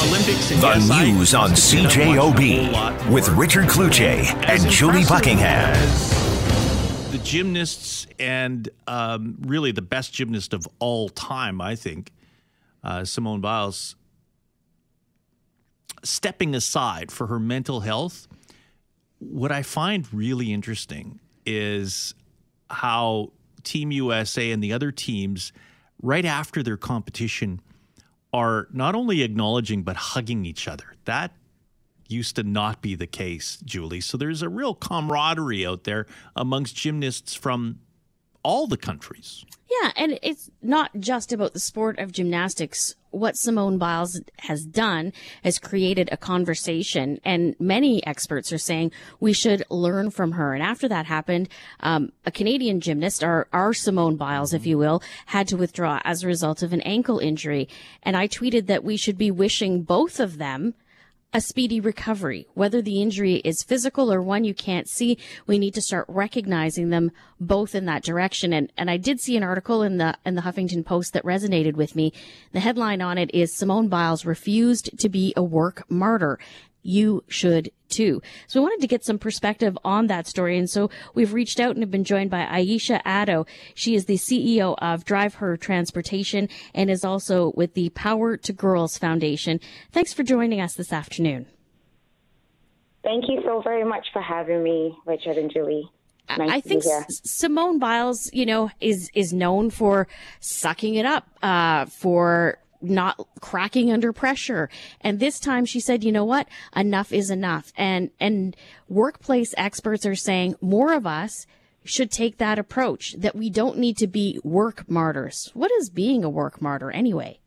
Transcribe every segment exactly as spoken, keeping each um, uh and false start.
Olympics and The yes, news I, on C J O B with Richard Kluche and Julie Buckingham. The gymnasts and um, really the best gymnast of all time, I think, uh, Simone Biles, stepping aside for her mental health. What I find really interesting is how Team U S A and the other teams, right after their competition, are not only acknowledging but hugging each other. That used to not be the case, Julie. So there's a real camaraderie out there amongst gymnasts from all the countries. Yeah, and it's not just about the sport of gymnastics. What Simone Biles has done has created a conversation, and many experts are saying we should learn from her. And after that happened, um, a Canadian gymnast, our, our Simone Biles, if you will, had to withdraw as a result of an ankle injury. And I tweeted that we should be wishing both of them a speedy recovery. Whether the injury is physical or one you can't see, we need to start recognizing them both in that direction. And and I did see an article in the in the Huffington Post that resonated with me. The headline on it is Simone Biles refused to be a work martyr. You should too. So we wanted to get some perspective on that story. And so we've reached out and have been joined by Aisha Addo. She is the C E O of Drive Her Transportation and is also with the Power to Girls Foundation. Thanks for joining us this afternoon. Thank you so very much for having me, Richard and Julie. Nice I think Simone Biles, you know, is, is known for sucking it up, uh, for not cracking under pressure. And this time she said, you know what? Enough is enough. And, and workplace experts are saying more of us should take that approach, that we don't need to be work martyrs. What is being a work martyr anyway?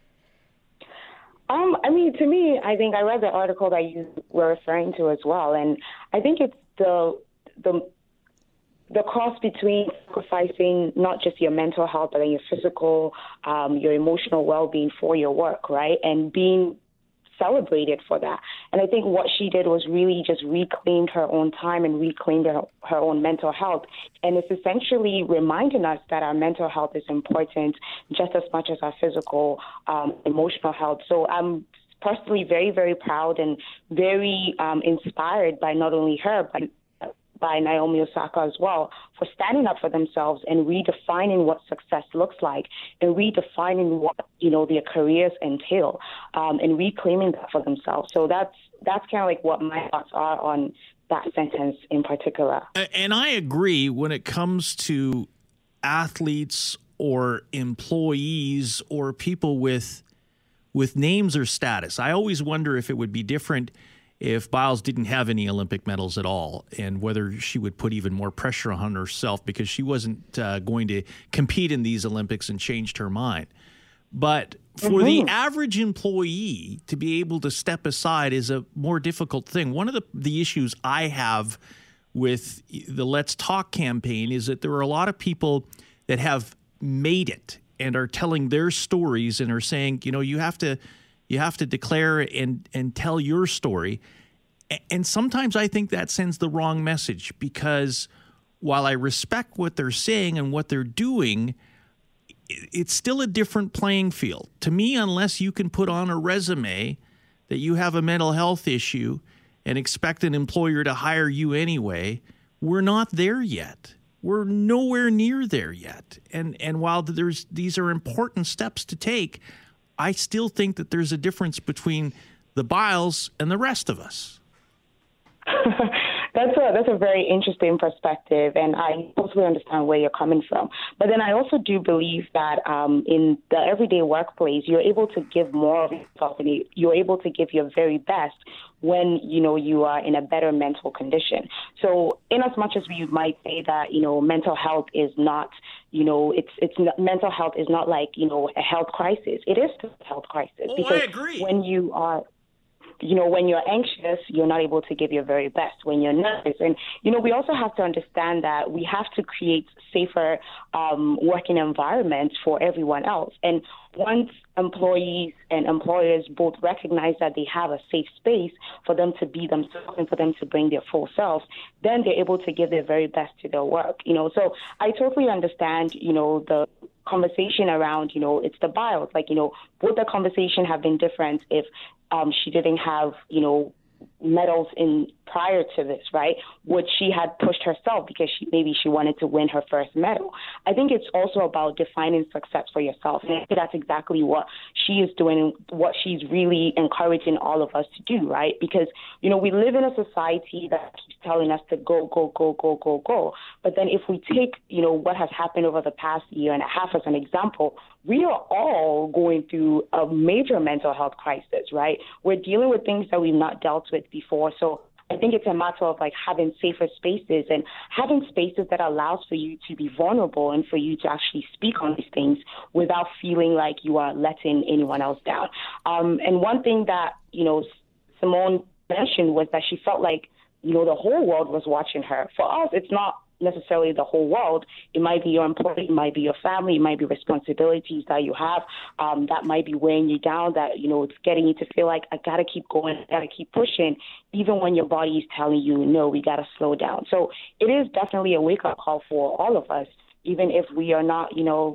Um, I mean, to me, I think I read the article that you were referring to as well. And I think it's the, the, the cross between sacrificing not just your mental health, but then your physical, um, your emotional well-being for your work, right? And being celebrated for that. And I think what she did was really just reclaimed her own time and reclaimed her, her own mental health. And it's essentially reminding us that our mental health is important just as much as our physical, um, emotional health. So I'm personally very, very proud and very um, inspired by not only her, but by Naomi Osaka as well, for standing up for themselves and redefining what success looks like and redefining what, you know, their careers entail, um, and reclaiming that for themselves. So that's that's kind of like what my thoughts are on that sentence in particular. And I agree when it comes to athletes or employees or people with with names or status. I always wonder if it would be different if Biles didn't have any Olympic medals at all, and whether she would put even more pressure on herself because she wasn't uh, going to compete in these Olympics and changed her mind. But for mm-hmm. the average employee to be able to step aside is a more difficult thing. One of the, the issues I have with the Let's Talk campaign is that there are a lot of people that have made it and are telling their stories and are saying, you know, you have to You have to declare and, and tell your story. And sometimes I think that sends the wrong message, because while I respect what they're saying and what they're doing, it's still a different playing field. To me, unless you can put on a resume that you have a mental health issue and expect an employer to hire you anyway, we're not there yet. We're nowhere near there yet. And and while there's these are important steps to take, I still think that there's a difference between the Biles and the rest of us. That's a that's a very interesting perspective, and I totally understand where you're coming from. But then I also do believe that um, in the everyday workplace, you're able to give more of yourself, and you're able to give your very best when, you know, you are in a better mental condition. So in as much as we might say that, you know, mental health is not, you know, it's it's not, mental health is not like, you know, a health crisis. It is still a health crisis. Oh, because I agree. When you are You know, when you're anxious, you're not able to give your very best. When you're nervous, and, you know, we also have to understand that we have to create safer um, working environments for everyone else. And once employees and employers both recognize that they have a safe space for them to be themselves and for them to bring their full selves, then they're able to give their very best to their work. You know, so I totally understand, you know, the conversation around, you know, it's the Biles. Like, you know, would the conversation have been different if um, she didn't have, you know, medals in prior to this, right? Would she had pushed herself because she maybe she wanted to win her first medal? I think it's also about defining success for yourself. And I think that's exactly what she is doing and what she's really encouraging all of us to do, right? Because, you know, we live in a society that keeps telling us to go, go, go, go, go, go. But then if we take, you know, what has happened over the past year and a half as an example, we are all going through a major mental health crisis, right? We're dealing with things that we've not dealt with before. So I think it's a matter of like having safer spaces and having spaces that allows for you to be vulnerable and for you to actually speak on these things without feeling like you are letting anyone else down. Um, and one thing that, you know, Simone mentioned was that she felt like, you know, the whole world was watching her. For us, it's not necessarily the whole world. It might be your employee, it might be your family, it might be responsibilities that you have um, that might be weighing you down, that, you know, it's getting you to feel like, I got to keep going, I got to keep pushing, even when your body is telling you, no, we got to slow down. So it is definitely a wake-up call for all of us, even if we are not, you know,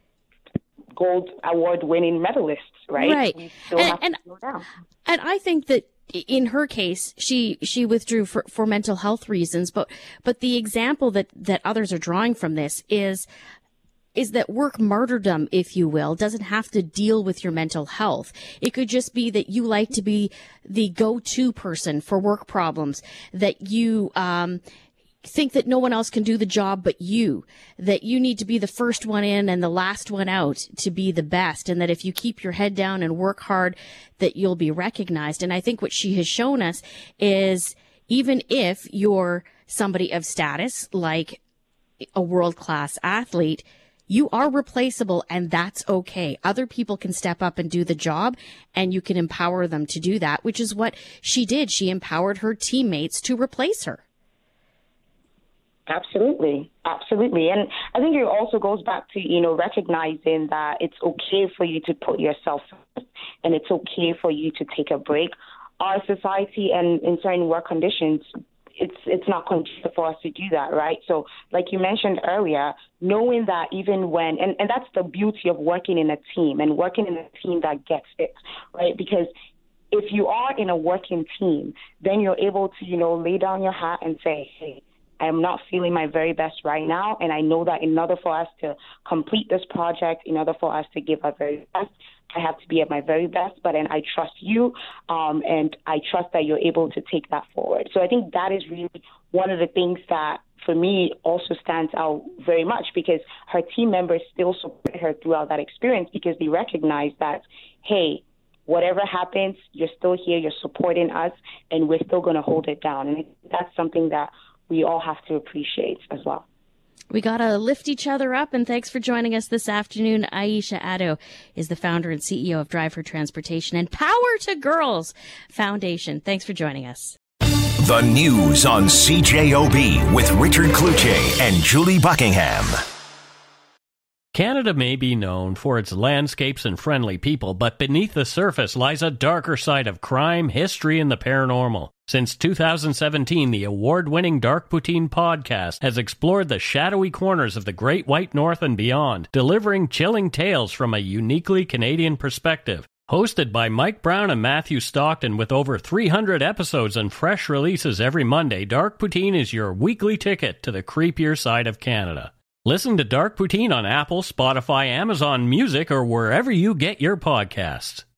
gold award-winning medalists, right? Right. We still and, have to and, slow down. And I think that in her case, she she withdrew for, for mental health reasons, but but the example that, that others are drawing from this is is that work martyrdom, if you will, doesn't have to deal with your mental health. It could just be that you like to be the go-to person for work problems, that you um think that no one else can do the job but you, that you need to be the first one in and the last one out to be the best, and that if you keep your head down and work hard, that you'll be recognized. And I think what she has shown us is even if you're somebody of status, like a world-class athlete, you are replaceable, and that's okay. Other people can step up and do the job, and you can empower them to do that, which is what she did. She empowered her teammates to replace her. Absolutely. Absolutely. And I think it also goes back to, you know, recognizing that it's okay for you to put yourself first and it's okay for you to take a break. Our society and in certain work conditions, it's it's not conducive for us to do that, right? So like you mentioned earlier, knowing that even when, and, and that's the beauty of working in a team and working in a team that gets it, right? Because if you are in a working team, then you're able to, you know, lay down your hat and say, hey, I'm not feeling my very best right now, and I know that in order for us to complete this project, in order for us to give our very best, I have to be at my very best, but then I trust you, um, and I trust that you're able to take that forward. So I think that is really one of the things that, for me, also stands out very much, because her team members still supported her throughout that experience because they recognize that, hey, whatever happens, you're still here, you're supporting us, and we're still going to hold it down. And that's something that we all have to appreciate as well. We got to lift each other up, and thanks for joining us this afternoon. Aisha Addo is the founder and C E O of Drive for Transportation and Power to Girls Foundation. Thanks for joining us. The news on C J O B with Richard Cloutier and Julie Buckingham. Canada may be known for its landscapes and friendly people, but beneath the surface lies a darker side of crime, history, and the paranormal. Since two thousand seventeen, the award-winning Dark Poutine podcast has explored the shadowy corners of the Great White North and beyond, delivering chilling tales from a uniquely Canadian perspective. Hosted by Mike Brown and Matthew Stockton with over three hundred episodes and fresh releases every Monday, Dark Poutine is your weekly ticket to the creepier side of Canada. Listen to Dark Poutine on Apple, Spotify, Amazon Music, or wherever you get your podcasts.